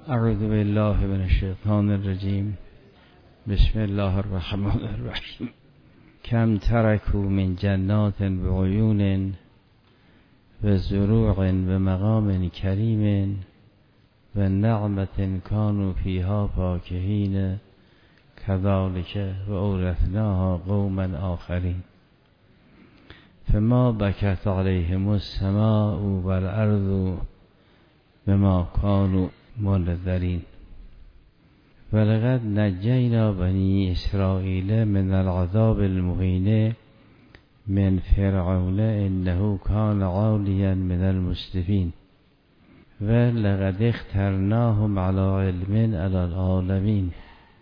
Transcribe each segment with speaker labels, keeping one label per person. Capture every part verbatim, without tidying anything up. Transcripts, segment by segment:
Speaker 1: اعوذ بالله من الشیطان الرجیم. بسم الله الرحمن الرحیم. کم ترکوا من جنات و عیون و زروع و مقام کریم و نعمت کانوا فیها فاکهین کذالک و اورثناها قوما آخرین فما بکت علیهم السماء والارض بما کانوا منذرین ولقد نجینا بنی اسرائیل من العذاب المهین من فرعون انه کان عالیا من المسرفین ولقد اخترناهم علی علم علی العالمین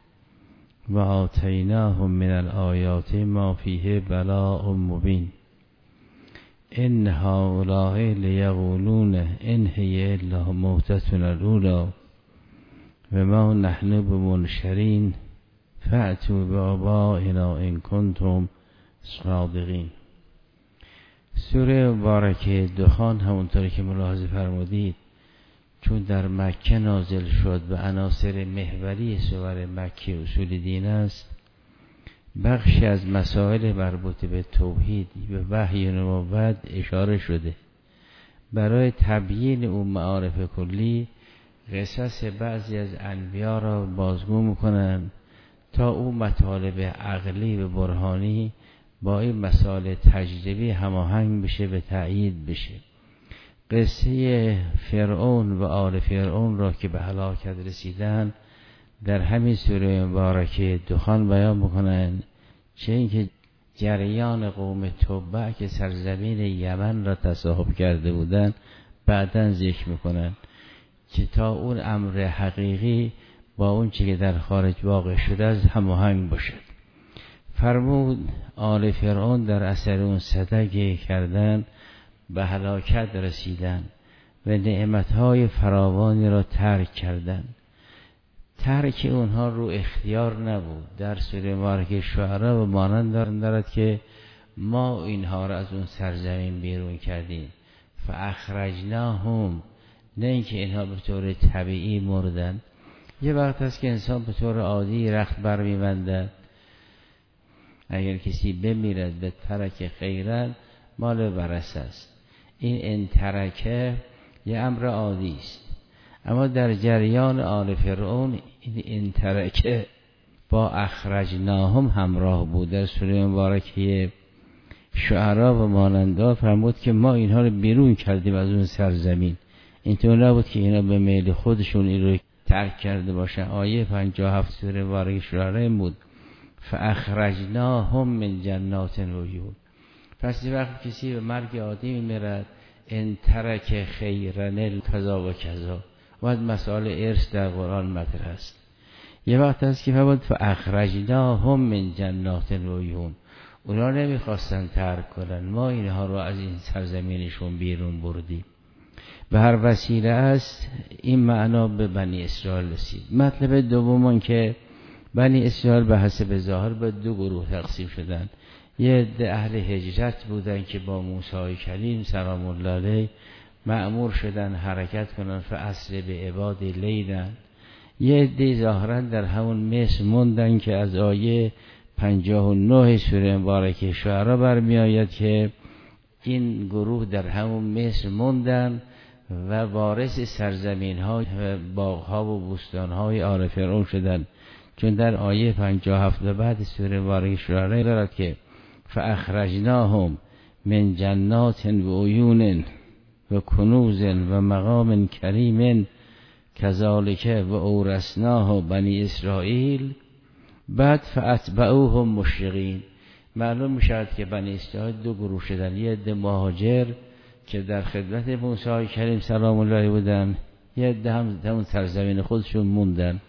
Speaker 1: و آتیناهم من الآیات ما فیه بلاء مبین ان هؤلاء لیقولون ان هی الا موتتنا الاولی و ما نحن بمنشرین فأتوا بآبائنا ان کنتم صادقین. سوره مبارکه دخان همونطوری که ملاحظه فرمودید چون در مکه نازل شد و عناصر محوری سور مکی اصول دین است، بخشی از مسائل مربوط به توحید به وحی نبوت اشاره شده. برای تبیین اون معارف کلی قصص بعضی از انبیا را بازگو میکنن تا اون مطالب عقلی و برهانی با این مسائل تجربی هماهنگ بشه به تأیید بشه. قصه فرعون و آل فرعون را که به هلاکت رسیدن در همین سوره مبارکه دخان بیان میکنن، چه اینکه جریان قوم تبع که سرزمین یمن را تصاحب کرده بودند بعداً ذکر میکنن که تا اون امر حقیقی با اون چی که در خارج واقع شده از هماهنگ باشد. فرمود آل فرعون در اثر اون صدقه کردن به هلاکت رسیدن و نعمتهای فراوانی را ترک کردن. ترک اونها رو اختیار نبود. در سوره مبارکه شعراء و مانند دارد که ما اینها را از اون سرزمین بیرون کردیم فاخرجناهم، نه اینکه اینها به طور طبیعی مردن. یه وقت هست که انسان به طور عادی رخت برمی‌بندد، اگر کسی بمیرد به ترک خیرن مال ورثه است. این ان ترکه یه امر عادی است، اما در جریان آل فرعون این ان ترکه با اخرجناهم همراه بود. در سوره مبارکه شعراء و مانندا فرمود که ما اینها رو بیرون کردیم از اون سرزمین. اینطور نبود که اینا به میل خودشون این رو ترک کرده باشن. آیه پنجاه و هفت سوره مبارکه شعراء بود فاخرجناهم من جنات و عیون. پس وقتی کسی به مرگ عادی میرد ان ترک خیرن کذا و کذا و مسائل ارث در قرآن مطرح است. یه وقت هست که فرمود فاخرجناهم من جنات و عیون، اونا نمیخواستن ترک کنن، ما اینها رو از این سرزمینشون بیرون بردیم. به هر وسیله است این معنا به بنی اسرائیل رسید. مطلب دوم که بنی اسرائیل به حسب ظاهر به دو گروه تقسیم شدند. یه عده اهل هجرت بودن که با موسی کلیم سلام الله علیه مأمور شدن حرکت کنن فاسر به عباد لیلن. یه عده ظاهرا در همون مصر موندن که از آیه پنجاه و نه سوره مبارکه شعراء برمی آید که این گروه در همون مصر موندن و وارث سرزمین ها و باغ ها و بوستان های آل فرعون شدن. چون در آیه پنجاه و هفت بعد سوره مبارکه شعراء دارد که فاخرجناهم من جنات و عیون و کنوز و مقام کریم کذالک و اورثناه بنی اسرائیل. بعد فاتبعوهم مشرقین. معلوم میشد که بنی اسرائیل دو گروه شدن. یه عده مهاجر که در خدمت موسی کریم سلام الله علیه بودن، یه عده هم در اون سرزمین خودشون موندن.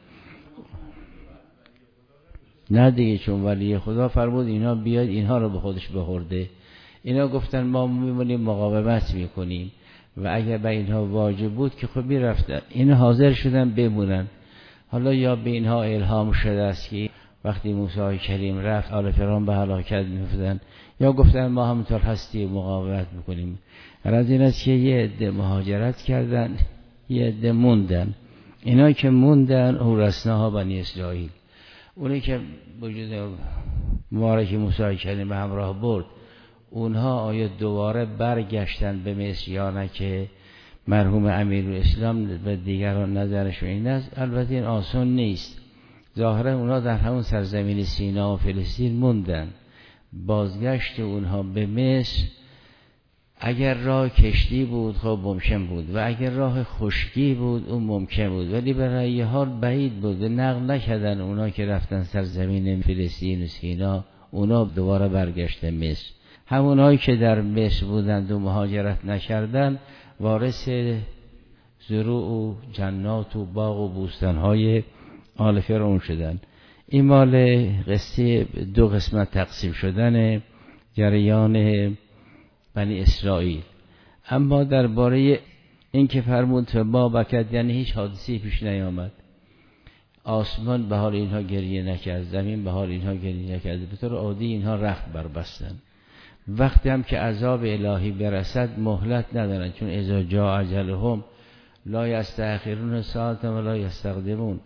Speaker 1: نه دیگه، چون ولی خدا فرمود اینا بیاد اینها رو به خودش بخورده. اینا گفتن ما میمونیم مقاومت میکنیم و اگر به اینها واجب بود که خب میرفتن. اینا حاضر شدن بمونن. حالا یا به اینها الهام شده است که وقتی موسی کریم رفت آل فرعون به هلاکت میافتادن، یا گفتن ما همونطور هستی مقاومت میکنیم. از این است که یه عده مهاجرت کردن، یه عده موندن. اینا که موندن اورثناها بنی اسرائیل، اونی که وجود مبارک موسی کلیم به همراه برد، اونها آیا دوباره برگشتن به مصر یا نه که مرحوم امیرالاسلام و دیگران نظرشون این است. البته این آسان نیست. ظاهرا اونها در همون سرزمین سینا و فلسطین موندن. بازگشت اونها به مصر اگر راه کشتی بود خب ممکن بود و اگر راه خشکی بود اون ممکن بود، ولی برای حال بعید بود و نقل نکردن اونا که رفتن سرزمین فلسطین و سینا اونا دوباره برگشتن مصر. همونایی که در مصر بودند و مهاجرت نکردن وارث زروع و جنات و باغ و بوستانهای آل فرعون شدن. این مال قصه دو قسمت تقسیم شدن جریان بنی اسرائیل. اما درباره این که فرمود ما بکد، یعنی هیچ حادثی پیش نیامد. آسمان به حال اینها گریه نکرد، زمین به حال اینها گریه نکرد، به طور عادی اینها رخت بربستن. وقتی هم که عذاب الهی برسد مهلت ندارن، چون اذا جاء اجلهم لا یستأخرون ساعة و لا یستقدمون.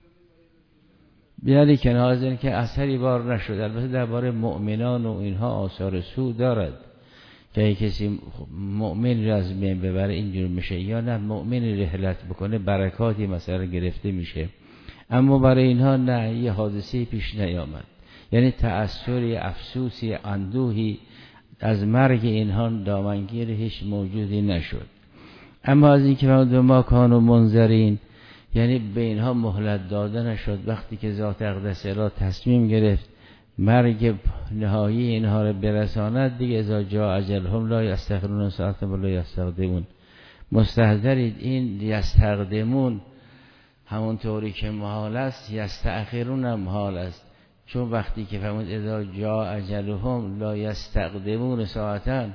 Speaker 1: بیاری کنار از این که اثری بار نشد. البته درباره مؤمنان و اینها آثار سو دارد که کسی مؤمن را از بین ببره اینجور میشه، یا نه مؤمن رحلت بکنه برکاتی مثلا گرفته میشه. اما برای اینها نه، یه حادثه پیش نیامد، یعنی تأثری، افسوسی، اندوهی از مرگ اینها دامنگیر هیچ موجودی نشد. اما از این که ما کانوا منذرین، یعنی به اینها مهلت داده نشد. وقتی که ذات اقدس اله تصمیم گرفت مرگ نهایی اینها را برساند دیگه، اذا جاء اجلهم لا یستأخرون ساعة و لا یستقدمون. مستحضرید این یستقدمون همون طوری که محال است، یستأخرون هم محال است، چون وقتی که فرمود اذا جاء اجلهم لا یستقدمون ساعة،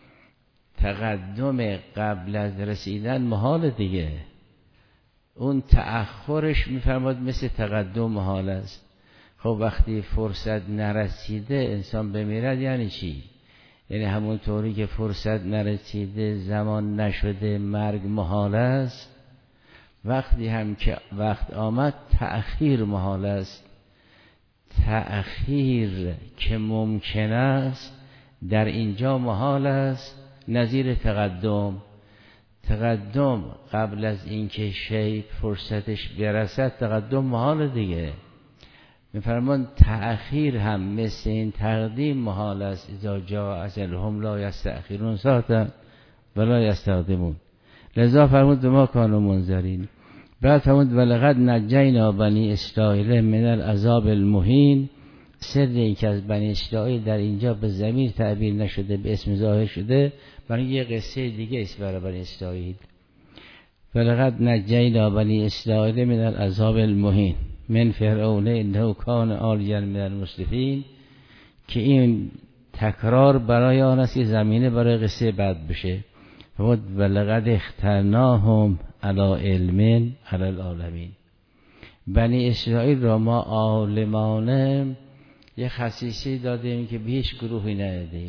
Speaker 1: تقدم قبل از رسیدن محال دیگه. اون تأخرش میفرماد مثل تقدم محال است. خب وقتی فرصت نرسیده انسان بمیرد یعنی چی؟ یعنی همون طوری که فرصت نرسیده، زمان نشده، مرگ محال است. وقتی هم که وقت آمد تأخیر محال است. تأخیر که ممکن است در اینجا محال است، نظیر تقدم. تقدم قبل از اینکه شی فرصتش برسد تقدم محال دیگه. میفرمان تأخیر هم مثل این تقدیم محال است. اذا جاء اجلهم لا یستأخرون ساعة و لا یستقدمون. لذا فرمود ما کانوا منذرین. بعد فرمود ولقد نجینا بنی اسرائیل من العذاب المهین. سر این که از بنی اسرائیل در اینجا به ضمیر تعبیر نشده، به اسم ظاهر شده، برای یه قصه دیگه است برای بنی اسرائیل. ولقد نجینا بنی اسرائیل من العذاب المهین من فرعون انه کان عالیا من المسرفین، که این تکرار برای آن است که زمینه برای قصه بعد بشه. ولقد اخترناهم علی علم علی العالمین. بنی اسرائیل را ما عالمانه یه خصیصی دادیم که به هیچ گروهی ندادیم،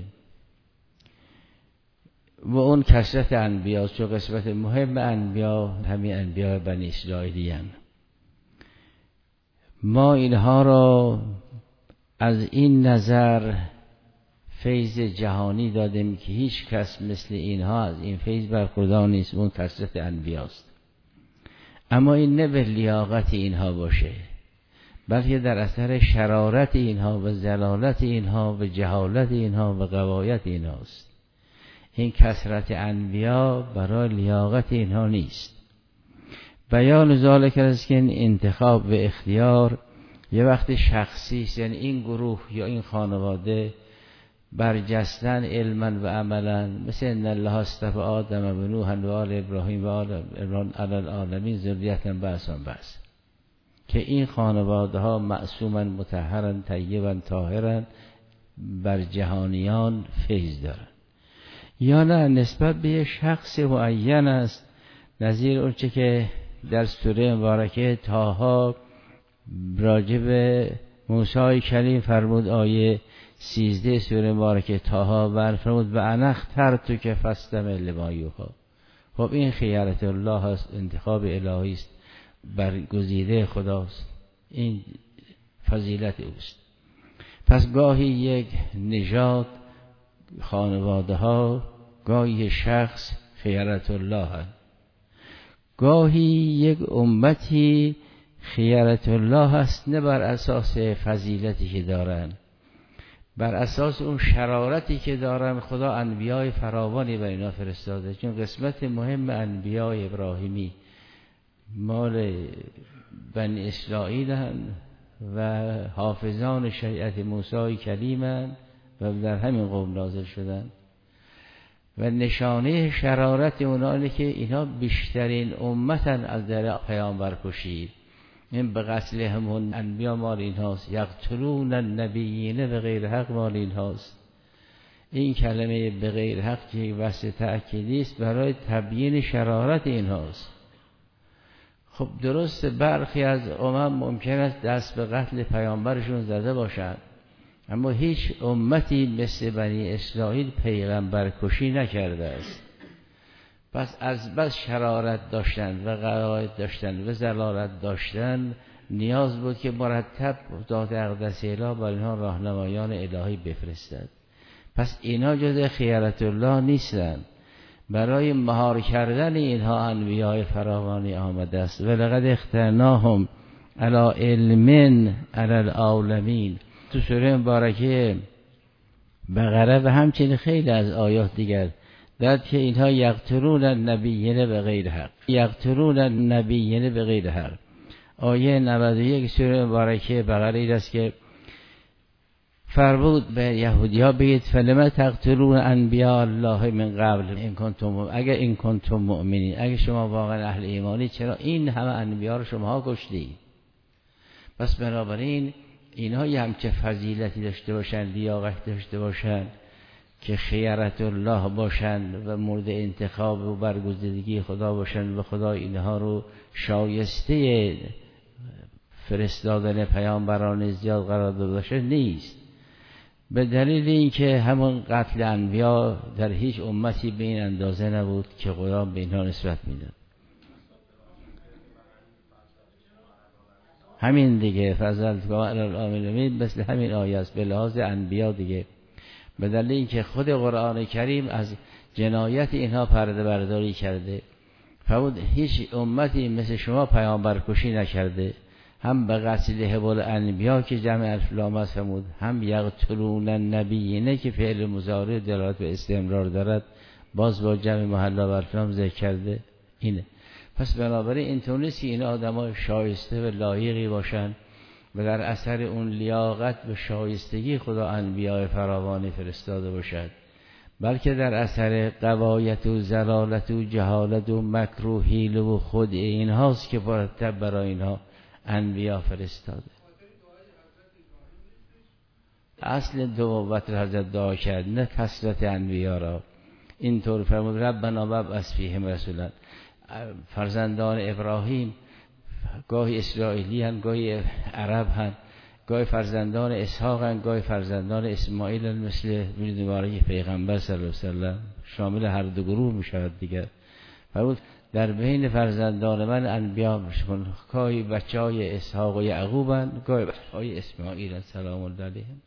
Speaker 1: و اون کثرت انبیاء، چون قسمت مهم انبیاء همین انبیاء بنی اسرائیلی هم. ما اینها را از این نظر فیض جهانی دادیم که هیچ کس مثل اینها از این فیض برخوردار نیست، اون کثرت انبیاست. اما این نه به لیاقت اینها باشه، بلکه در اثر شرارت اینها و ضلالت اینها و جهالت اینها و غوایت اینهاست. این کثرت انبیا برای لیاقت اینها نیست. بیان ذالک است که این انتخاب و اختیار یه وقت شخصی است، یعنی این گروه یا این خانواده برجستن علما و عملا، مثل ان الله اصطفى آدم و نوح و آل ابراهیم و آل عمران علی العالمین ذریة بعضا بعض، که این خانواده ها معصوما مطهرا طیبا طاهرا بر جهانیان فیض دارن. یا نه نسبت به یک شخص معین است، نظیر اونچه که در سوره مبارکه طه راجع به موسی کلیم فرمود، آیه سیزده سوره مبارکه طه بر فرمود و انا اخترتک که فاستمع لما یوحی. خب این خیارت الله است، انتخاب الهی است. برگزیده خداست، این فضیلت اوست. پس گاهی یک نژاد، خانواده ها، گاهی شخص خیرت الله هست، گاهی یک امتی خیرت الله هست، نه بر اساس فضیلتی که دارن، بر اساس اون شرارتی که دارن. خدا انبیای فراوانی بر اینا فرستاده، چون قسمت مهم انبیای ابراهیمی مال بنی اسرائیل هستند و حافظان شریعت موسی کلیم هستند و در همین قوم نازل شدند. و نشانه شرارت اونا اینه که اینا بیشترین امتن از در پیامبر کشید. این به قتل همون انبیا مال این هاست. یقتلون النبیین به غیر حق مال این هاست. این کلمه به غیر حق که واسه تأکیدی است برای تبیین شرارت این هاست. خب درست برخی از امم ممکن است دست به قتل پیامبرشون زده باشند، اما هیچ امتی مثل بنی اسرائیل پیغمبر کشی نکرده است. پس از بس شرارت داشتند و قرائت داشتند و ضلالت داشتند، نیاز بود که مرتب ذات اقدس اله بر اینها راهنمایان الهی بفرستد. پس اینا جز خیرت الله نیستند، برای مهار کردن اینها انبیاء فراوانی آمده است. ولقد اخترناهم علی علم علی العالمین، تو سوره مبارکه بقره و همچنین خیلی از آیات دیگر در که اینها یقتلون النبیین به غیر حق، یقتلون النبیین به غیر حق. آیه نود و یک سوره مبارکه بقره این است که فرمود به یهودی‌ها بگید فلما تقتلون انبیاء الله من قبل این کنتم، اگر این کنتم مؤمنین، اگر شما واقعا اهل ایمانی چرا این همه انبیا رو شما کشتید؟ پس بنابراین اینها یه همچه فضیلتی داشته باشند، لیاقت داشته باشند که خیرت الله باشند و مورد انتخاب و برگزیدگی خدا باشند و خدا اینها رو شایسته فرستادن پیامبران زیاد قرار داده باشه نیست. به دلیل اینکه همون قتل انبیا در هیچ امتی به این اندازه نبود که خدا به اینها نسبت میداد. همین دیگه فضلت علی العالمین مثل همین آیه است به لحاظ انبیا دیگه، به دلیل اینکه خود قرآن کریم از جنایت اینها پرده برداری کرده. فرمود هیچ امتی مثل شما پیامبر کشی نکرده، هم به قتل هبال انبیا که جمع الف لام است فرمود، هم یقتلون النبیین که فعل مضارع دلالت به استمرار دارد باز با جمع محلا و الف لام ذکر کرده. اینه. پس بنابراین اینطور نیست که این آدم‌ها شایسته و لایقی باشند و در اثر اون لیاقت و شایستگی خدا انبیاء فراوانی فرستاده باشد، بلکه در اثر قوایت و زلالت و جهالت و مکر و حیله و خود این هاست که مرتب برای اینها انبیا فرستاده. اصل دوبت حضرت دعا کرد نه کثرت انبیا را. اینطور فرمود ربنا وابعث فیهم رسولا. فرزندان ابراهیم گاهی اسرائیلی هن، گاهی عرب هن، گاهی فرزندان اسحاق هن، گاهی فرزندان اسماعیل هن، مثل مولد مبارک پیغمبر صلی الله علیه وسلم شامل هر دو گروه می شود دیگر. فرمود در بین فرزندان من انبیا میشون، گاهی بچه های اسحاق و یعقوب هن، گاهی بچه های اسماعیل هن سلام الله علیهم.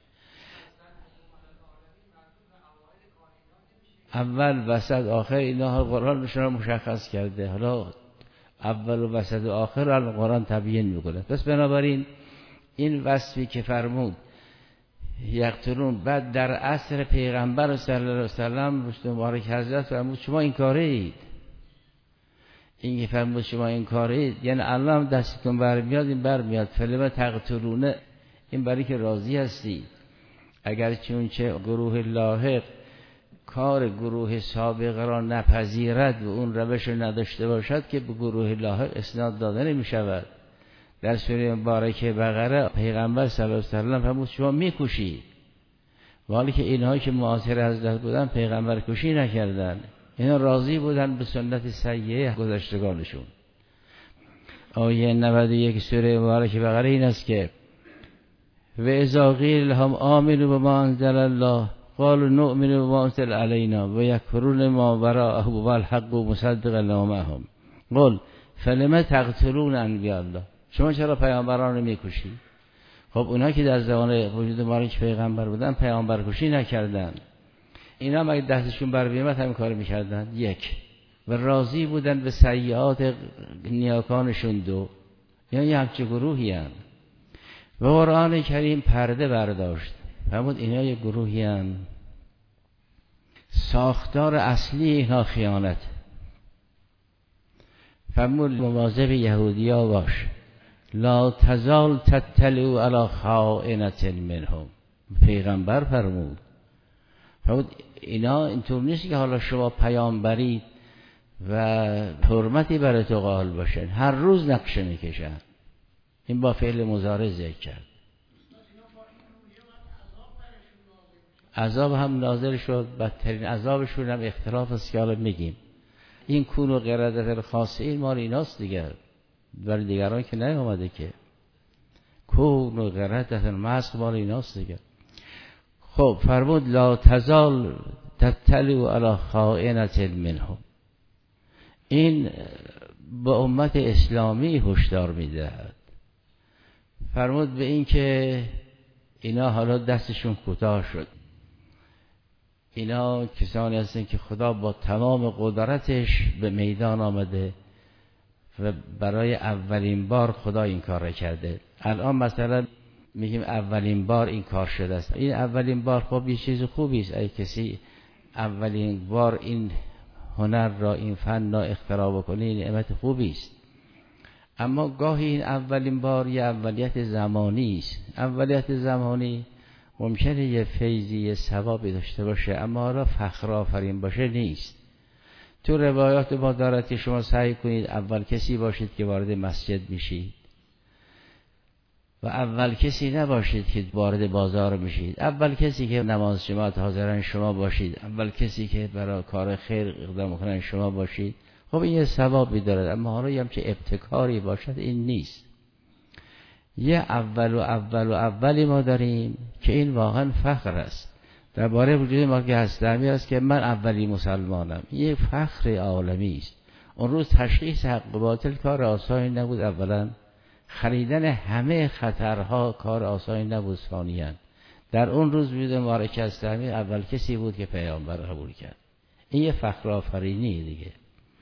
Speaker 1: اول وسط آخر اینا قرآن نشون مشخص کرده، حالا اول و وسط و آخر را قرآن تبیین میکنه. پس بنابراین این وصفی که فرمود یقتلون، بعد در عصر پیغمبر صلی الله علیه وسلم رسول مبارک حضرت فرمود شما این کارید. این که فرمود شما این کارید یعنی الله هم دستتون برمیاد، این برمیاد. فلما تقتلونه، این برای که راضی هستی. اگر چون چه گروه لاحق کار گروه سابق را نپذیرد و اون روش رو نداشته باشد که به گروه لاحق اسناد داده نمی شود. در سوره مبارکه بقره پیغمبر صلی الله علیه وسلم فرمود شما میکشید، ولی که اینها که معاصر حضرت بودن پیغمبر کشی نکردن، اینا راضی بودن به سنت سیئه گذشتگانشون. آیه نود و یک سوره مبارکه بقره این است که و اذا قیل لهم آمنوا بما انزل الله قالوا نؤمن بما انزل علينا و یکفرون ما وراءه والحق مصدقا لما معهم قل فلما تقتلون انبیاء الله، شما چرا پیامبران رو میکشید؟ خب اونا که در زمان وجود مبارک پیغمبر بودن پیامبر کشی نکردن، اینا مگه دستشون بر بیامد همین کارو میکردن؟ یک. و راضی بودن به سیئات نیاکانشون. دو. یعنی همچه گروهی هم و قرآن کریم پرده برداشت فرمود اینا یک گروهی هم ساختار اصلی اینا خیانت. فرمود مواظب یهودیا باش، لا تزال تطلع علی خائنة منهم. پیغمبر فرمود فرمود اینا اینطور نیست که حالا شما پیامبرید و حرمتی برای تو قائل باشن، هر روز نقشه میکشن. این با فعل مضارع ذکر کرد. عذاب هم نازل شد، بدترین عذابشون هم اختلاف است که حالا میگیم. این کون و قردت خاصه این مال ایناست دیگر، ولی دیگران که نیامده که کون و قردت مسخ مال ایناست دیگر. خب فرمود لا تزال تطلع علی خائنة منهم. این به امت اسلامی هشدار میدهد. فرمود به این که اینا حالا دستشون کوتاه شد، اینا کسانی هستند که خدا با تمام قدرتش به میدان آمده و برای اولین بار خدا این کار را کرده. الان مثلا میگیم اولین بار این کار شده است. این اولین بار خب یه چیز خوبی است. اگه کسی اولین بار این هنر را، این فن را اختراع بکنه، این نعمت خوبی است. اما گاهی این اولین بار یه اولیت زمانی است. اولیت زمانی ممکنه یه فیضی، یه ثوابی داشته باشه، اما حالا فخر آفرین باشه نیست. تو روایات ما دارد که شما سعی کنید اول کسی باشید که وارد مسجد میشید و اول کسی نباشید که وارد بازار میشید، اول کسی که نماز جماعت حاضرن شما باشید، اول کسی که برای کار خیر اقدام کنن شما باشید. خب این یه ثوابی دارد، اما حالا هم چه ابتکاری باشد این نیست. یه اول و اول و اولی ما داریم که این واقعا فخر است. درباره وجود ما که هستمی است که من اولی مسلمانم، این فخر عالمی است. اون روز تشخیص حق و باطل کار آسانی نبود. اولا خریدن همه خطرها کار آسانی نبود. ثانیاً در اون روز وجود مبارک هستمی اول کسی بود که پیامبر قبول کرد. این یه فخر آفرینی دیگه.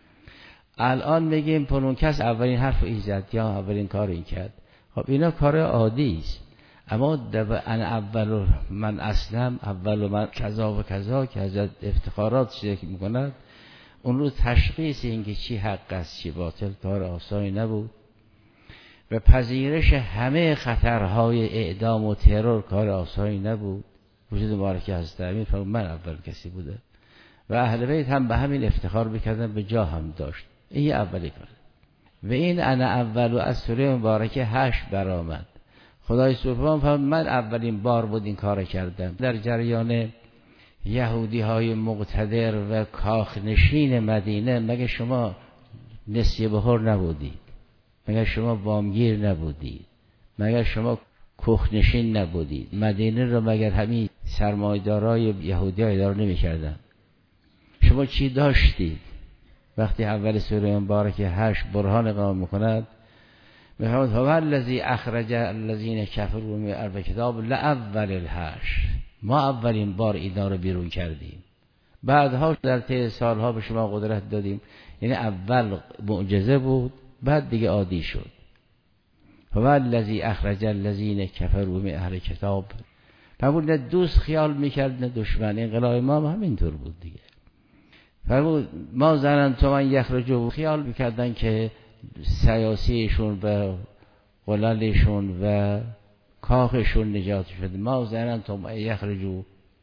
Speaker 1: الان میگیم فلان کس اولین حرف ایزد یا اولین کار این کرد. خب اینا کار عادی است. اما انا اول من اسلم، اول من کذا و کذا که حضرت افتخارات شده میکند، اون روز تشخیص این که چی حق است چی باطل کار آسانی نبود و پذیرش همه خطرهای اعدام و ترور کار آسانی نبود. وجود مبارک حضرت امین فرمود من اول کسی بوده و اهل بیت هم به همین افتخار میکردن، به جا هم داشت. این اولی کار. و این انا اول و از سوره مبارکه هشت برآمد. خدای سبحان فرمود من اولین بار بود این کار کردم. در جریان یهودی های مقتدر و کاخنشین مدینه مگه شما نسیه بهار نبودید؟ مگه شما وامگیر نبودید؟ مگه شما کوخنشین نبودید؟ مدینه رو مگر همین سرمایه‌دارای یهودی ها اداره نمی کردن؟ شما چی داشتید؟ وقتی اول سوره مبارکه هشت برهان اقامه میکند میفرماید هو الذی اخرج الذین کفروا من الکتاب لاول الحشر، ما اولین بار اینا رو بیرون کردیم، بعدها در طی سالها به شما قدرت دادیم. یعنی اول معجزه بود، بعد دیگه عادی شد. هو الذی اخرج الذین کفروا من اهل کتاب. فرمود نه دوست خیال میکرد نه دشمن. انقلاب ما هم همینطور بود دیگه. فرمود ما زنن تو من یخرجو، خیال میکردن که سیاسیشون و قللشون و کاخشون نجات شد. ما زنن تو من یخرجو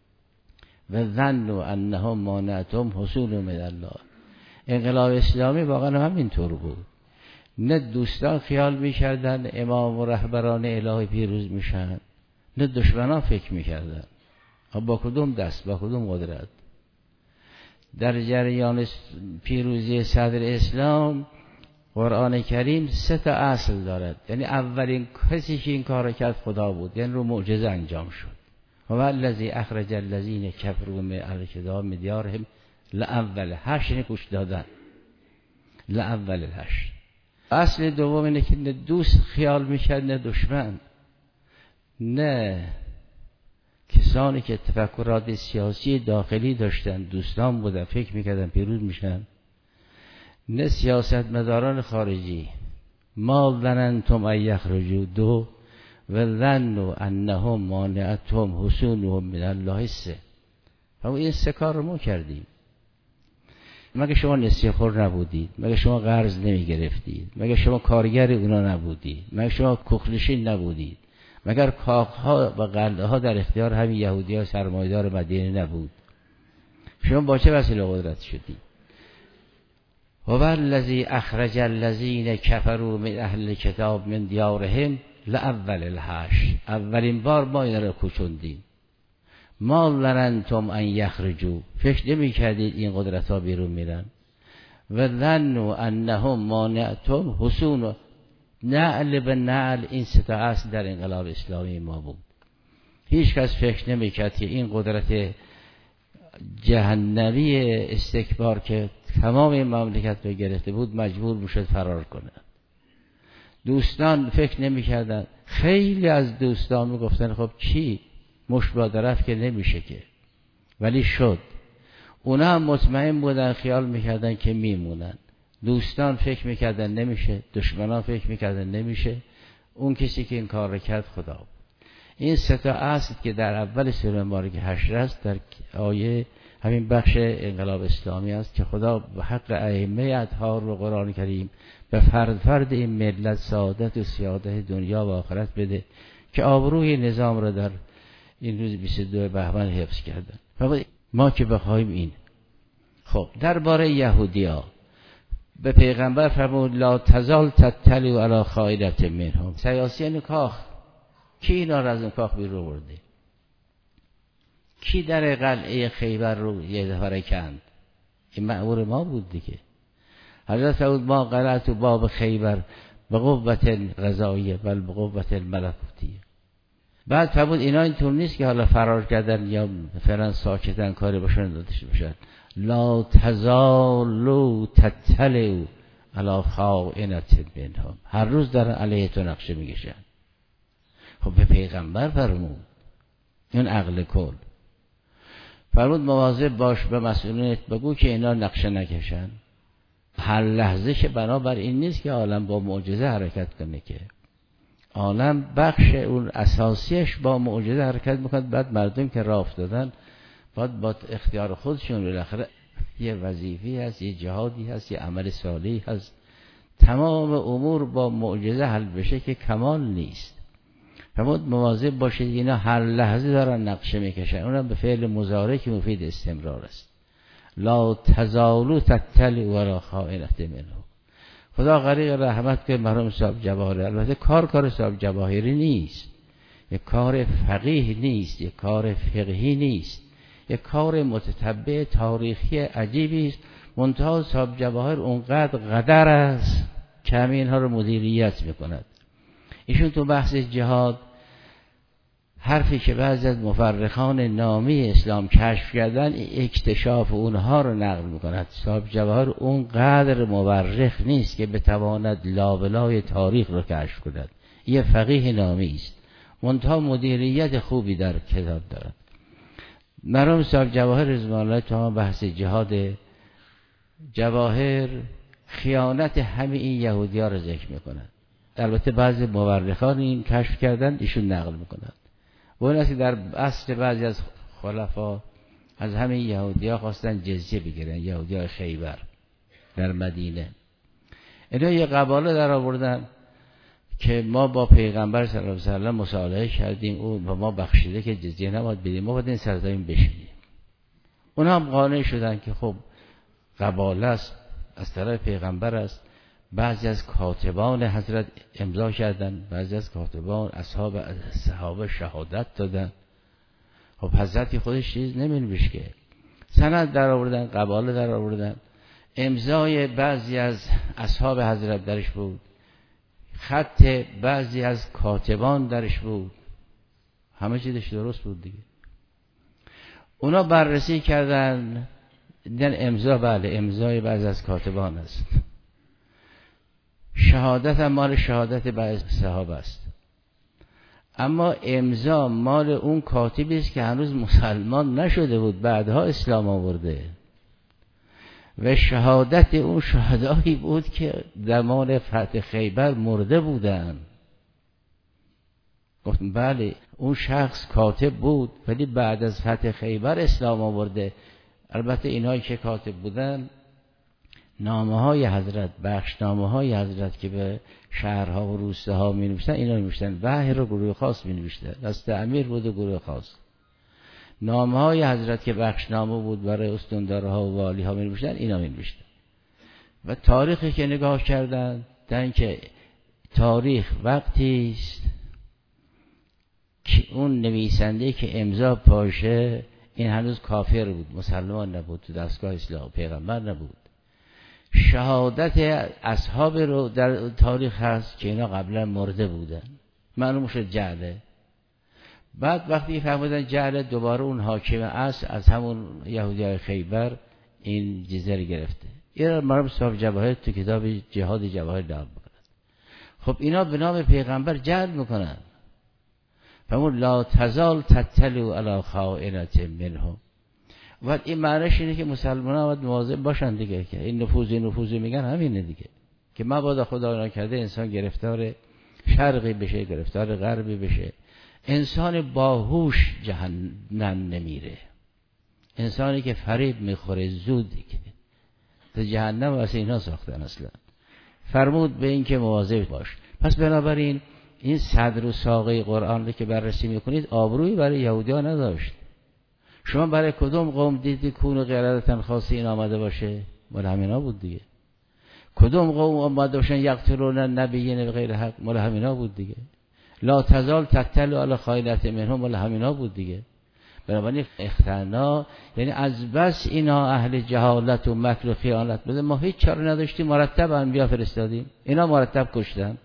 Speaker 1: و ظنوا انهم مانعتهم حصول من الله. انقلاب اسلامی واقعا همینطور بود. نه دوستان خیال میکردن امام و رهبران الهی پیروز میشن، نه دشمنان فکر میکردن با کدوم دست با کدوم قدرت. در جریان پیروزی صدر اسلام قرآن کریم سه تا اصل دارد. یعنی اولین کسی که این کار کرد خدا بود، یعنی رو معجزه انجام شد. و الذی اخرج الذین کفروا من الکتاب من دیارهم لاول حشر، گوش دادن لاول الحشر. اصل دوم اینه که نه دوست خیال میکرد نه دشمن، نه کسانی که تفکرات سیاسی داخلی داشتن دوستان بودن فکر میکردن پیروز میشن، نه سیاستمداران خارجی. ما ظننتم ان یخرجوا دو و ظنوا انهم مانعتهم حصونهم من الله سه. اما این سه کار رو ما کردیم. مگه شما نسیه خور نبودید؟ مگه شما قرض نمی گرفتید؟ مگه شما کارگر اونا نبودید؟ مگه شما کخلشین نبودید؟ مگر کاخها و قلعه ها در اختیار همین یهودی ها سرمایه‌دار مدینه نبود؟ شما با چه وسیله قدرت شدید؟ هو الذی اخرج الذین کفروا من اهل کتاب من دیارهم لاول الحشر. اولین بار ما اینا رو کوچوندیم. ما ظننتم ان یخرجوا، فکر نمی کردید این قدرت ها بیرون میرن. و ظنوا انهم مانعتهم حصون. نعل به نعل این سه تا اصل در انقلاب اسلامی ما بود. هیچ کس فکر نمی کرد که این قدرت جهنمی استکبار که تمام این مملکت رو گرفته بود مجبور میشد فرار کنه. دوستان فکر نمی کردن، خیلی از دوستان میگفتن خب چی مشبا درف که نمیشه که، ولی شد. اونا هم مطمئن بودن، خیال میکردن که میمونن. دوستان فکر میکردن نمیشه، دشمنان فکر میکردن نمیشه، اون کسی که این کار رو کرد خدا بود. این سه تا اصل که در اول سوره مبارکه حشر است در آیه همین بخش انقلاب اسلامی است که خدا به حق ائمه اطهار و قرآن کریم به فرد فرد این ملت سعادت و سیادت دنیا و آخرت بده که آبروی نظام را در این روز بیست و دو بهمن حفظ کردن. ما که بخوایم این. خب درباره یهودی‌ها به پیغمبر فرمود لا تزال تطلع علی خائنة منهم. سیاسیان کاخ، کی اینا را از اون کاخ بیرون برده؟ کی در قلعه خیبر رو یه دفعه کند؟ این مأمور ما بود دیگه. حضرت فرمود ما قلعت باب خیبر به قوت قضاییه بل به قوت الملکوتیه. بعد فرمود اینا اینطور نیست که حالا فرار کردن یا فعلا ساکتن کاری باشن دادش باشن. لا تزالوا تطلع علی خائنة منهم. هر روز دارن علیه تو نقشه میکشن. خب به پیغمبر فرمود، این عقل کل فرمود مواظب باش، به مسئولیت بگو که اینا نقشه نکشن. هر لحظه که بنابر این نیست که عالم با معجزه حرکت کنه، که عالم بخش اون اساسیش با معجزه حرکت میکنه. بعد مردم که راه افتادن باید با اختیار خودشون بالاخره یه وظیفه‌ای هست، یه جهادی هست، یه عمل صالحی هست، تمام امور با معجزه حل بشه که کمال نیست. فرمود مواظب باشید اینا هر لحظه دارن نقشه میکشن. اونم به فعل مضارع که مفید استمرار است. لا تزالوا تطلعوا علی خائنة منهم. خدا غریق رحمت که مرحوم صاحب جواهری، البته کار کار صاحب جواهری نیست، یک کار فقیه نیست، یک کار فقهی نیست، یک کار متتبع تاریخی عجیبی است. منتها صاحب جواهر اونقدر قدر است که همین اینها رو مدیریت میکند. ایشون تو بحث جهاد حرفی که بعضی از مفرخان نامی اسلام کشف کردن اکتشاف اونها رو نقل میکند. صاحب جواهر اونقدر مورخ نیست که بتواند لابلای تاریخ رو کشف کند. یه فقیه نامی است، منتها مدیریت خوبی در کتاب دارد. مرحوم صاحب جواهر رضوان الله تا بحث جهاد جواهر خیانت همه این یهودی ها رو ذکر میکند. البته بعضی مورخان این کشف کردن ایشون نقل میکنند. و این است که در اصل بعضی از خلفا از همه یهودی ها خواستن جزیه بگیرن، یهودی های خیبر در مدینه. اینا یه قباله در آوردن که ما با پیغمبر صلی الله علیه و سلم مصالحه کردیم، او به ما بخشیده که جزیه نباید بدیم، ما باید این سرزمین بشینیم. اونا هم قانع شدن که خب قباله است، از طرف پیغمبر است. بعضی از کاتبان حضرت امضا کردن، بعضی از کاتبان اصحاب صحابه شهادت دادن. خب حضرت خودش چیز نمی‌نوشت که، سند در آوردن، قباله در آوردن، امضای بعضی از اصحاب حضرت درش بود، خط بعضی از کاتبان درش بود، همه چیزش درست بود دیگه. اونا بررسی کردن، دیدن امضا بله امضای بعضی از کاتبان است. شهادت هم مال شهادت بعض صحابه است، اما امضا مال اون کاتبی است که هنوز مسلمان نشده بود، بعدها اسلام آورده. و شهادت اون شهدایی بود که زمان فتح خیبر مرده بودن. گفتم بله اون شخص کاتب بود ولی بعد از فتح خیبر اسلام آورده. البته اینایی که کاتب بودن نامه های حضرت، بخشنامه های حضرت که به شهرها و روستاها می نوشتن، اینا می نوشتن. وحی رو گروه خاص می نوشتن، دست امیر بود و گروه خاص. نامه های حضرت که بخشنامه بود برای استاندارها و والی ها می نوشتن، اینا می نوشتن. و تاریخی که نگاه کردن دیدن که تاریخ وقتی است که اون نویسنده که امضا پاشه این هنوز کافر بود، مسلمان نبود، تو دستگاه اسلام پیغمبر نبود. شهادت اصحاب رو در تاریخ هست که اینا قبلا مرده بودن، معلوم شد جعله. بعد وقتی فهمیدن جعله، دوباره اون حاکم اصل از همون یهودیای خیبر این جزیره گرفته. این رو مرحوم صاحب جواهر تو کتاب جهاد جواهر نام میکنن. خب اینا به نام پیغمبر جعل میکنن. فمون لا تزال تتلو علی خائنة منهم. و این معنیش اینه که مسلمان ها باید مواظب باشن دیگه، که این نفوذی نفوذی میگن همینه دیگه، که مبادا خدا نکرده انسان گرفتار شرقی بشه، گرفتار غربی بشه. انسان باهوش جهنم نمیره، انسانی که فریب میخوره زود دیگه تو جهنم واسه اینا ساختن اصلا. فرمود به این که مواظب باش. پس بنابراین این صدر و ساقه قرآن رو که بررسی میکنید آبرویی برای یهودی‌ها نداشت. شما برای کدوم قوم دیدی کون و قردتن خاصی این آمده باشه؟ مال همینا بود دیگه. کدوم قوم آمده باشن یقتلون النبیین بغیر حق؟ مال همینا بود دیگه. لا تزال تتلو علی خائنة منهم، مال همینا بود دیگه. بنابراین اختنا یعنی از بس اینا اهل جهالت و مکر و خیانت بوده، ما هیچ چاره نداشتیم، مرتب انبیا فرستادیم، اینا مرتب کشتن.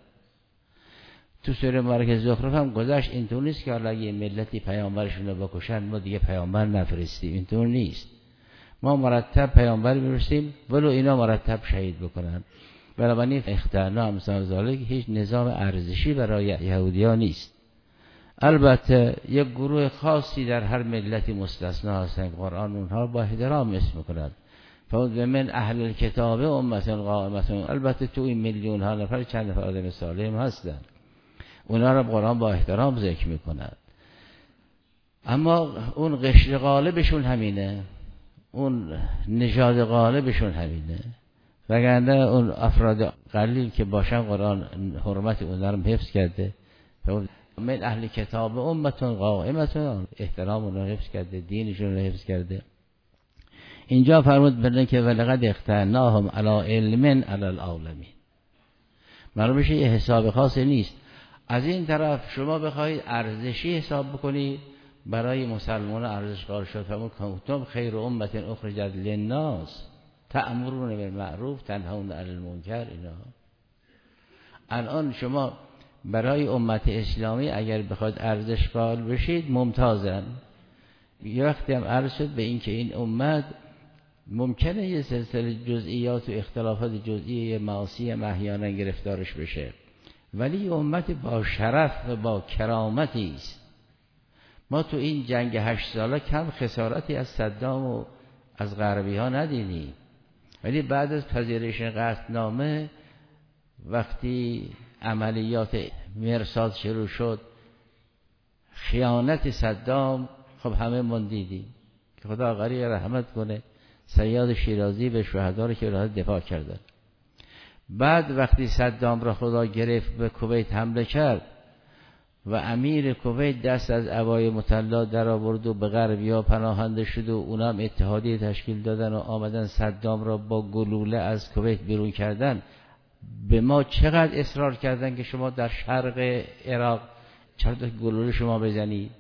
Speaker 1: تو سوره مبارکه زخرف هم گذشت اینطور نیست که حالا یه ملتی پیامبرشون رو بکشن ما دیگه پیامبر نفرستیم، اینطور نیست. ما مرتب پیامبر می‌فرستیم ولو اینا مرتب شهید بکنن. بنابراین اختنا امثال ذالک هیچ نظام ارزشی برای یهودیان نیست. البته یک گروه خاصی در هر ملتی مستثنا هستن، قرآن اونها با احترام اسم می‌کند. فود من اهل الکتاب امة قائمة. البته تو این میلیون ها نفر چند نفر آدم صالح هم هستن، اونا رو قرآن با احترام ذکر می‌کند. اما اون قشر غالبشون همینه، اون نژاد غالبشون همینه، وگرنه اون افراد قلیل که باشن قرآن حرمت اونها رو حفظ کرده. من اهل کتاب امتون قائمتون، احترام اونها حفظ کرده، دینشون رو حفظ کرده. اینجا فرمود برن که ولقد اخترناهم علی علم علی العالمین. معلوم میشه یه حساب خاصی نیست. از این طرف شما بخواید ارزشی حساب بکنید برای مسلمان ارزش قائل شد. فرمود کنتم خیر امت اخرجت للناس تأمرون بالمعروف تنهون عن المنکر. اینا الان شما برای امت اسلامی اگر بخواید ارزش قائل بشید ممتازن. یه وقتی هم عرض شد به این که این امت ممکنه یه سلسله جزئیات و اختلافات جزئی معاصی احیانا گرفتارش بشه، ولی امت با شرف و با کرامتی است. ما تو این جنگ هشت ساله کم خسارتی از صدام و از غربی ها ندیدیم، ولی بعد از پذیرش قطعنامه وقتی عملیات مرصاد شروع شد، خیانت صدام، خب همه من دیدیم که خدا غریق رحمت کنه صیاد شیرازی به شهدا رو که راحت دفاع کردن. بعد وقتی صدام را خدا گرفت به کویت حمله کرد و امیر کویت دست از عبای مطلع در آورد و به غربیا پناهنده شد و اونم اتحادیه تشکیل دادن و آمدن صدام را با گلوله از کویت بیرون کردن. به ما چقدر اصرار کردن که شما در شرق عراق چرا گلوله شما بزنید؟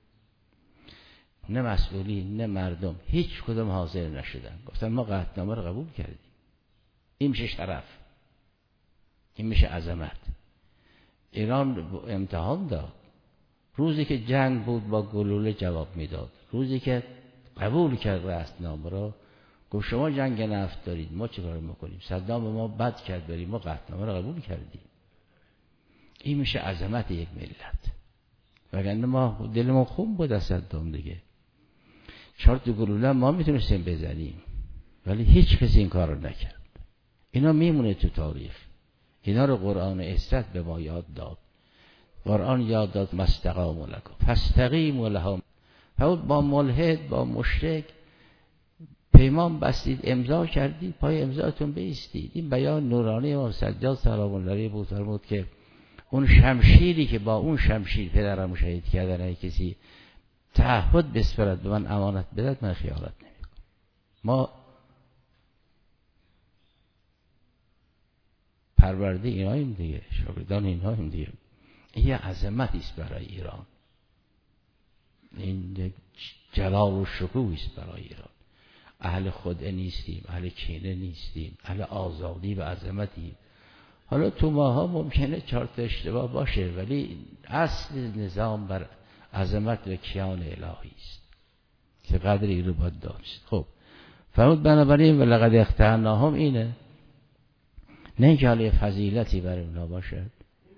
Speaker 1: نه مسئولین نه مردم هیچ کدوم حاضر نشدن، گفتن ما قطعنامه رو قبول کردیم. این میشه شرف، این میشه عظمت. ایران امتحان داد، روزی که جنگ بود با گلوله جواب میداد، روزی که قبول کرد قطعنامه رو گفت شما جنگ نفت دارید، ما چه کار میکنیم؟ صدام به ما بد کرد، بریم ما قطعنامه رو قبول کردیم. این میشه عظمت یک ملت. وگرنه ما دلمون خون بود از صدام دیگه. چهار تا گلوله ما میتونستیم بزنیم، ولی هیچ کسی این کار رو نکرد. اینا میمونه تو تاریخ. اینا رو قرآن عزت به ما یاد داد. قرآن یاد داد مستقام لکم فاستقیموا لهم. فقط با ملحد، با مشرک پیمان بستید، امضا کردید، پای امضاتون بایستید. این بیان نورانی امام سجاد سلام الله علیه بود فرمود که اون شمشیری که با اون شمشیر پدرم شهید کردن اگه کسی تعهد بسپرد به من امانت بدد، من خیانت نمیکنم. ما پرورده ایناییم دیگه، شاگردان ایناییم دیگه. این یه عظمتی است برای ایران، این جلال و شکوهی است برای ایران. اهل خدعه نیستیم، اهل کینه نیستیم، اهل آزادی و عظمتی. حالا تو ماها ممکنه چهار تا اشتباه باشه، ولی اصل نظام بر عظمت و کیان الهی است که قدری رو باید داشت. خب فرمود بنابراین ولقد اخترناهم اینه، نه اینکه حالا فضیلتی برای اونا باشد.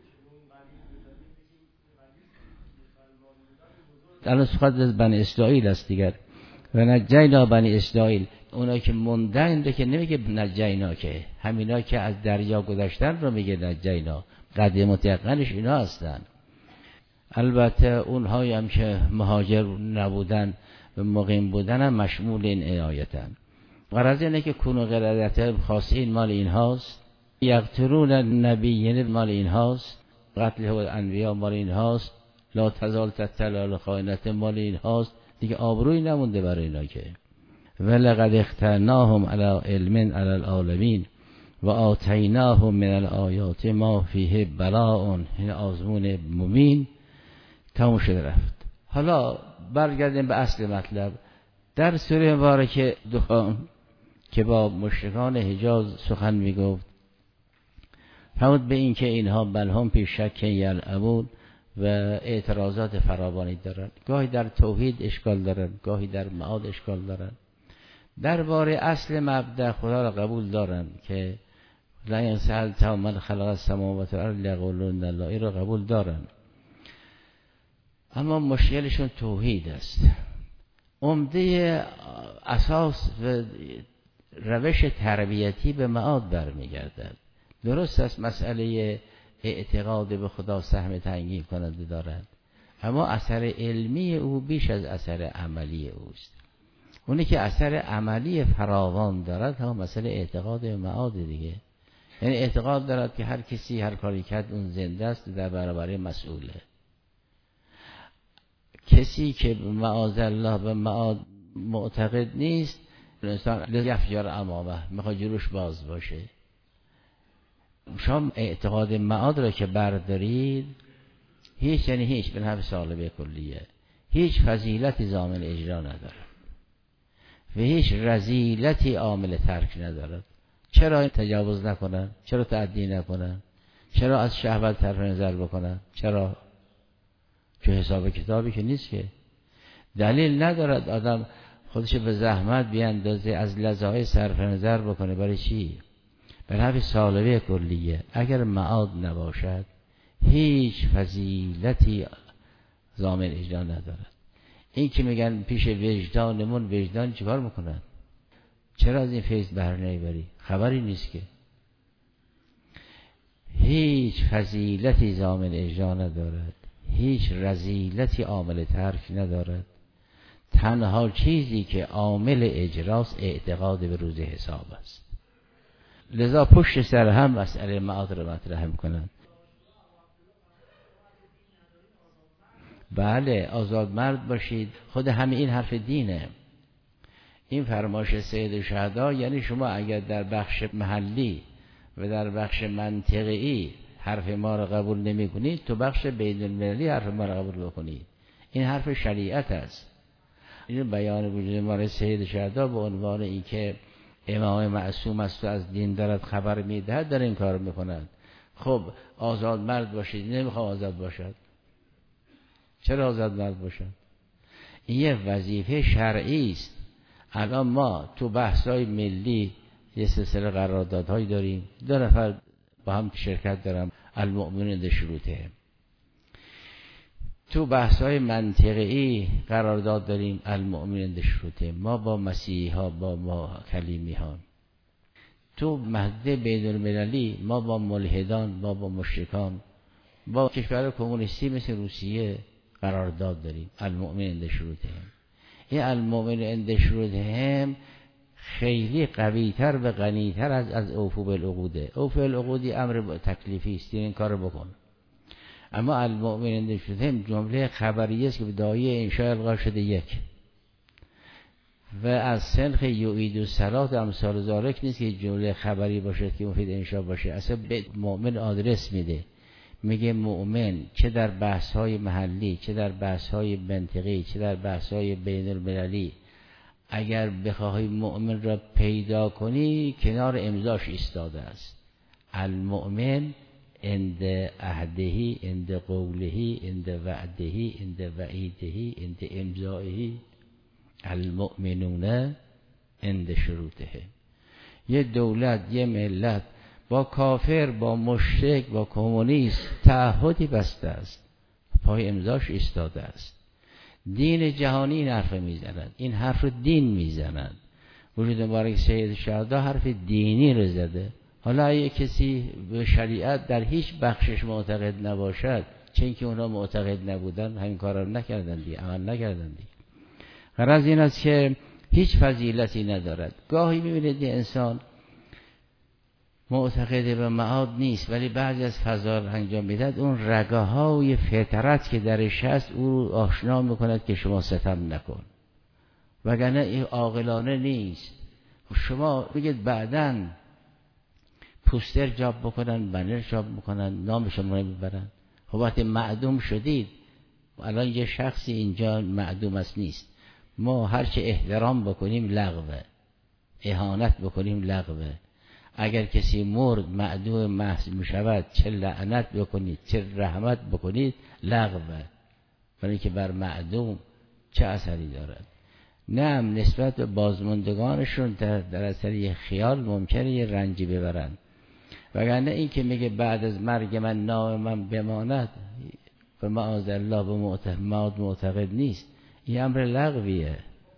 Speaker 1: الان صحبت از بنی اسرائیل است دیگر. و نجینا بنی اسرائیل، اونایی که موندن که نمیگه نجینا، که همینا که از دریا گذشتن رو میگه نجینا. قضیه متیقنش اینا هستن. البته اونهایی هم که مهاجر نبودن و مقیم بودن هم مشمول این آیتن. غرض اینه که کون و قردت خاصین مال این هاست، یقتلون النبیین مال این هاست، قتل انبیا مال این هاست، لا تزال تطلع خائنت مال این هاست. دیگه آبروی نمونده برای اینا که. ولقد اخترناهم علی علم علی العالمین و آتیناهم من الآیات ما فیه بلاء، این آزمون مبین. تموم شده رفت. حالا برگردیم به اصل مطلب. در سوره مبارکه دخان که با مشرکان حجاز سخن میگفت، فرمود به این که اینها بلهم پیش شک یلعبون و اعتراضات فراوانی دارن. گاهی در توحید اشکال دارن، گاهی در معاد اشکال دارن. درباره اصل مبدأ خدا را قبول دارن که لا ینسأل تا من خلق السماوات والارض یقولون الله، این را قبول دارن. اما مشکلشون توحید است. عمده اساس و روش تربیتی به معاد برمیگردد. درست است مسئله اعتقاد به خدا سهم تعیین کننده دارد، اما اثر علمی او بیش از اثر عملی اوست. اونی که اثر عملی فراوان دارد هم مسئله اعتقاد به معاد دیگه. یعنی اعتقاد دارد که هر کسی هر کاری کرد اون زنده است در برابر مسئوله. کسی که معاذالله به معاد معتقد نیست، انسان یفجر امامه، میخواد جلوش باز باشه. شما اعتقاد معاد را که بردارید، هیچ یعنی هیچ به نحو سالبه کلیه، هیچ فضیلتی ضامن اجرا ندارد و هیچ رذیلتی عامل ترک ندارد. چرا تجاوز نکنن؟ چرا تعدی نکنن؟ چرا از شهوت طرف نظر بکنن؟ چرا؟ چون حساب کتابی که نیست که. دلیل ندارد آدم خودش به زحمت بیاندازه از لذاهای صرف نظر بکنه. برای چی؟ به نحو سالبه کلیه. اگر معاد نباشد هیچ فضیلتی ضامن اجرا ندارد. این که میگن پیش وجدانمون، وجدان چیکار میکنن؟ چرا از این فیض بهره نمیبری؟ خبری نیست که. هیچ فضیلتی ضامن اجرا ندارد، هیچ رذیلتی عامل ترک ندارد. تنها چیزی که عامل اجراست اعتقاد به روز حساب است. لذا پشت سر هم مسئله معاد رو مطرح میکنند. بله، آزاد مرد باشید. خود همه این حرف دینه. این فرمایش سید شهدا یعنی شما اگر در بخش محلی و در بخش منطقه‌ای حرف ما رو قبول نمی کنید، تو بخش بین المللی حرف ما رو قبول بکنید. این حرف شریعت است. این بیان وجود ما سید شهدا به عنوان این که امام معصوم است و از دین دارد خبر میدهد در این کار میکنند. خب آزاد مرد باشید، نمیخوام آزاد باشد. چرا آزاد مرد باشد؟ این یه وظیفه شرعی است. الان ما تو بحث‌های ملی یه سلسله قراردادهایی داریم، دو نفر با هم شرکت دارن، المؤمنون بشروطهم. تو بحث‌های منطقه‌ای قرارداد داریم، المؤمنون بشروطهم. ما با مسیحی ها، با ما کلیمی ها. تو مهده بین المللی ما با ملحدان، ما با مشرکان، با کشور کمونیستی مثل روسیه قرارداد داریم، المؤمنون بشروطهم. این المؤمنون بشروطهم خیلی قوی‌تر و غنی‌تر از از اوفوا بالعقوده. اوفوا بالعقودی امر تکلیفی است، این کارو بکن. اما المؤمنون بشروطهم جمله خبریه است که به داعیه انشاء القا شده یک و از سنخ یعید الصلاة امثال ذالک نیست که جمله خبری باشه که مفید انشاء باشه. اصلا به مؤمن آدرس میده، میگه مؤمن چه در بحث‌های محلی، چه در بحث‌های منطقی، چه در بحث‌های بین المللی، اگر بخواهی مؤمن را پیدا کنی کنار امضاش ایستاده است. المؤمن عند عهده، عند قوله، عند وعده، عند وعیده، عند امضائه. المؤمنون عند شروطه. یه دولت، یه ملت با کافر، با مشرک، با کمونیست تعهدی بسته است، پای امضاش ایستاده است. دین جهانی این حرف میزنند، این حرف دین میزنند. وجود مبارک سید الشهدا حرف دینی رو زده. حالا اگه کسی به شریعت در هیچ بخشش معتقد نباشد، چه اینکه اونا معتقد نبودن همین کارا رو نکردن دی، عمل نکردن دی. غرض این است که هیچ فضیلتی ندارد. گاهی میبینید انسان معتقد به معاد نیست ولی بعضی از فضائل انجام میدهد، اون رگه‌های فطرت که درش هست او رو آشنا میکند که شما ستم نکن، وگرنه این عاقلانه نیست. شما بگید بعداً پوستر جاب بکنن، بنر جاب بکنن، نام شما رو میبرن. خب وقتی معدوم شدید، الان یه شخصی اینجا معدوم است نیست، ما هرچه احترام بکنیم لغوه، اهانت بکنیم لغوه. اگر کسی مرد معدوم محض میشود، چه لعنت بکنید چه رحمت بکنید لغوه، برای که بر معدوم چه اثری دارد. نه نسبت به بازماندگانشون در, در اثر یه خیال ممکنه یه رنجی ببرن، وگرنه این که میگه بعد از مرگ من نام من بماند به معاذالله به معتقد معتقد نیست، این امر لغویه.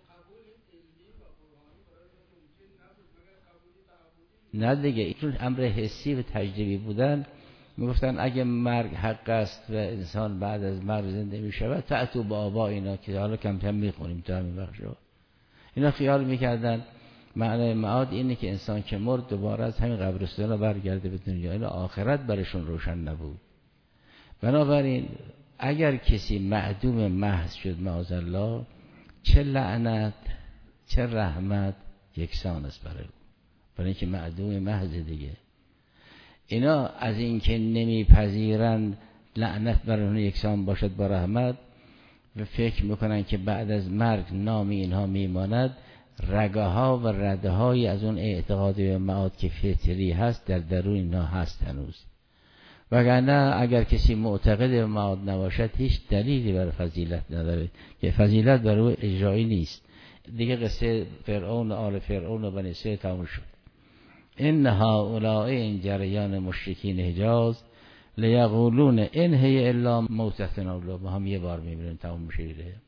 Speaker 1: نه دیگه، این امر حسی و تجربی بودن. میگفتن اگه مرگ حق است و انسان بعد از مرگ زنده میشود، تعتو با آبا اینا که حالا کم کم میخونیم تو همین بخشا، اینا خیال میکردن معنی معاد اینه که انسان که مرد دوباره از همین قبرستان رو برگرده به دنیا. این آخرت برشون روشن نبود. بنابراین اگر کسی معدوم محض شد معاذالله، چه لعنت چه رحمت یکسان است برای او، برای اینکه معدوم محض دیگه. اینا از اینکه نمیپذیرند لعنت برای اون یکسان باشد با رحمت و فکر میکنن که بعد از مرگ نام اینها میماند، رگه ها و رده های از اون اعتقاد به معاد که فطری هست در درون اینها هست هنوز. وگرنه اگر کسی معتقد به معاد نباشد هیچ دلیلی برای فضیلت نداره، که فضیلت برای او اجرایی نیست. دیگه قصه فرعون و آل فرعون و بنی اسرائیل تموم شد. ان هؤلاء این جریان مشرکین حجاز لیقولون ان هی الا موتتنا الاولى، ما هم یه بار میبینیم تموم میشه.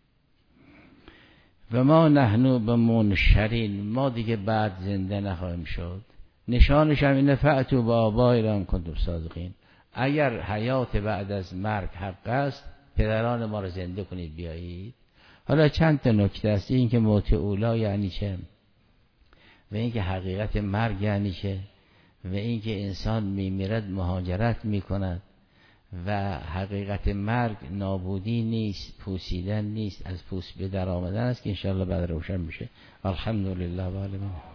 Speaker 1: و ما نحنو بمنشرین، ما دیگه بعد زنده نخواهیم شد. نشانش هم اینه فأتوا بآبائنا ان کنتم صادقین. اگر حیات بعد از مرگ حق است، پدران ما رو زنده کنید بیایید. حالا چند تا نکته است. این که موت اولا یعنی چه، و این که حقیقت مرگ یعنی چه، و این که انسان میمیرد مهاجرت میکند و حقیقت مرگ نابودی نیست، پوسیدن نیست، از پوست به در آمدن است که انشاءالله بعد روشن میشه. الحمدلله و العالمین.